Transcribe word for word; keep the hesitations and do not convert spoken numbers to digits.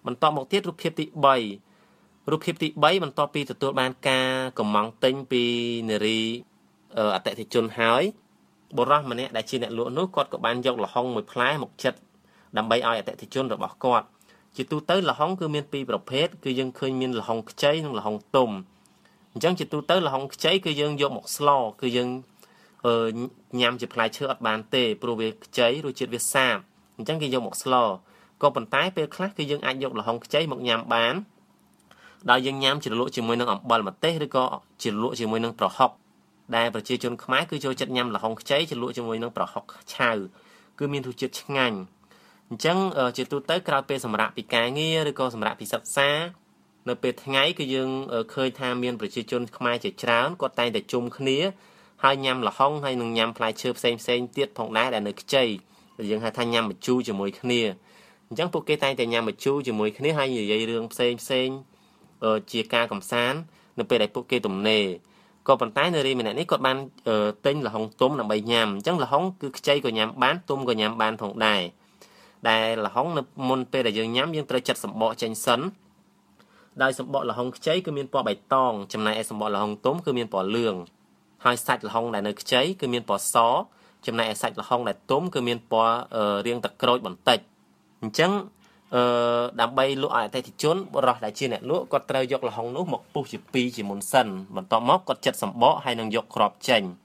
បន្ទាប់មកទៀតរូបភាពទី3រូបភាពទី3បន្ទាប់ពីទទួលបានការកម្មង់ទិញពីនារីអតិថិជនហើយបុរសម្នាក់ដែលជាអ្នកលក់នោះគាត់ក៏បានយកល្ហុងមួយផ្លែមកចិតដើម្បីឲ្យអតិថិជនរបស់គាត់ជាទូទៅល្ហុងគឺមានពីរប្រភេទគឺយើងឃើញមានល្ហុងខ្ចីនិងល្ហុងទុំអញ្ចឹងជាទូទៅល្ហុងខ្ចីគឺយើងយកមកស្លគឺយើងអឺញ៉ាំជាផ្លែឈើអត់បានទេព្រោះវាខ្ចីរសជាតិវាសាបអញ្ចឹងគេយកមកស្លក៏ប៉ុន្តែពេលខ្លះគឺយើងអាចយកល្ហុងខ្ចីមកញ៉ាំបានដោយយើងញ៉ាំជ្រលក់ជាមួយនឹងអំបិលម្ទេសឬក៏ជ្រលក់ជាមួយនឹងប្រហុកដែលប្រជាជនខ្មែរគឺចូលចិត្តញ៉ាំល្ហុងខ្ចីជ្រលក់ជាមួយនឹងប្រហុកឆៅគឺមានរសជាតិឆ្ងាញ់អញ្ចឹងជាទូទៅក្រោយពេលសម្រាប់ពីការងារឬក៏សម្រាប់ពីសិក្សានៅពេលថ្ងៃគឺយើងឃើញថាមានប្រជាជនខ្មែរជាច្រើនគាត់តែងតែជុំគ្នាហើយញ៉ាំល្ហុងហើយនឹងញ៉ាំផ្លែឈើផ្សេងផ្សេងទៀតផងដែរដែលនៅខ្ចីយើងហៅថាញ៉ាំម្ជូរជាមួយគ្នាអញ្ចឹងពួកគេតែងតែញ៉ាំម្ជូរជាមួយគ្នាហើយនិយាយរឿងផ្សេងផ្សេងជាការកំសាន្តនៅពេលដែលពួកគេទំនេរក៏ប៉ុន្តែនារីម្នាក់នេះគាត់បានទិញល្ហុងទុំដើម្បីញ៉ាំអញ្ចឹងល្ហុងគឺខ្ចីក៏ញ៉ាំបានទុំក៏ញ៉ាំបានផងដែរដែលល្ហុងនៅមុនពេលដែលយើងញ៉ាំយើងត្រូវចាត់សម្បកចេញសិនដោយសម្បកល្ហុងខ្ចីគឺមានពណ៌បៃតងចំណែកឯសម្បកល្ហុងទុំគឺមានពណ៌លឿងហើយសាច់ល្ហុងដែលនៅខ្ចីគឺមានពណ៌សចំណែកឯសាច់ល្ហុងដែលទុំគឺមានពណ៌រាងទឹកក្រូចបន្តិចអញ្ចឹងអឺដើម្បីលក់ឲ្យអតិថិជនបរិះដែលជាអ្នកលក់គាត់ត្រូវយកល្ហុងនោះមកពុះជាពីរជាមុនសិនបន្ទាប់មកគាត់ចិតសម្បកហើយនឹងយកគ្រាប់ចេញ